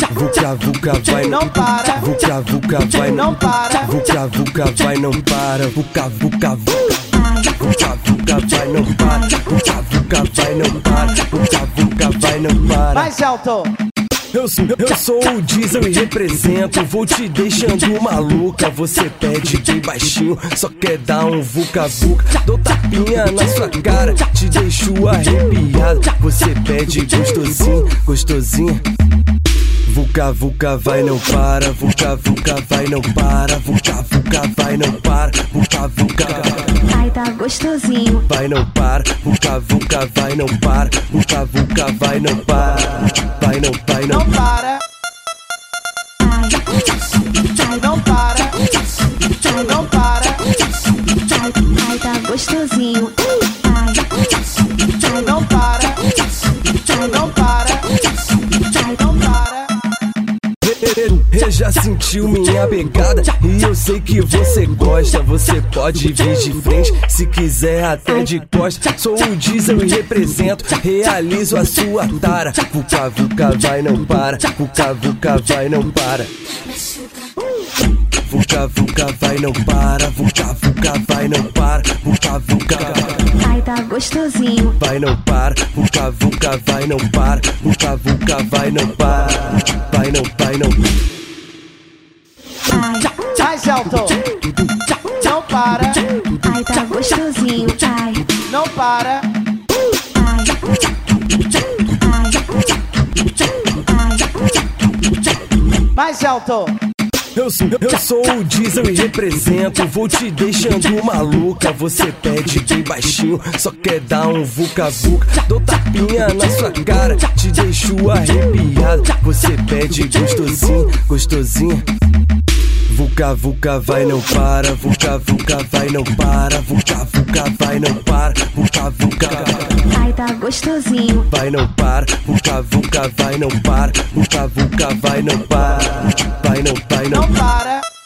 Vuca, vuca, vai, não para. Vuca, vuca, vai, não para. Vuca, vuca, vai, não para. Vuca, vuca, vuca, vuca, vai, não para. Vuca, vuca, vai, não para. Vuca, vuca, vai, não para. Mais alto. Eu sou o Diesel e represento. Vou te deixando maluca. Você pede bem baixinho, só quer dar um vuca vuca. Dou tapinha na sua cara, te deixo arrepiado. Você pede gostosinho, gostosinho. Vuca, vuca, vai, não para. Vuca, vuca, vai, não para. Vuca, vuca, vai, não para. Vuca, vuca, ai, tá gostosinho. vai, não para. Vuca, vuca, vai, não para. Vuca, vuca, vai, não para. Vai, não, vai, não. Não para. Ai, Não para. Não para. ai, tá gostosinho. Ai, Não para. Não para. Não para. Eu já sentiu minha pegada e eu sei que você gosta. Você pode vir de frente, se quiser até de costa. Sou o Diesel e represento, realizo a sua tara. Vuca, vuca, vai, não para. Vuca, vuca, vai, não para. Vuca, vuca, vai, não para. Vuca, vuca, vai, não para. Vuca, vuca, ai, tá gostosinho. vai, não para. Vuca, vuca, vai, não para. Vuca, vuca, vai, não para. Vai, não, vai, não. Ai, Mais alto. Não para. ai, tá gostosinho. Ai, Não para. ai, Mais alto. Eu sou o Diesel e represento. Vou te deixando maluca. Você pede bem baixinho, só quer dar um vuca vuca. Dou tapinha na sua cara, te deixo arrepiado. Você pede gostosinho, gostosinho. Vuca, vuca, vai, não para. Vuca, vuca, vai, não para. Vuca, vuca, vai, não para. Vuca, vuca, ai, tá gostosinho. vai, não para. Vuca, vuca, vai, não para. Vuca, vuca, vai, não para. Vai, não, vai, não. Não para.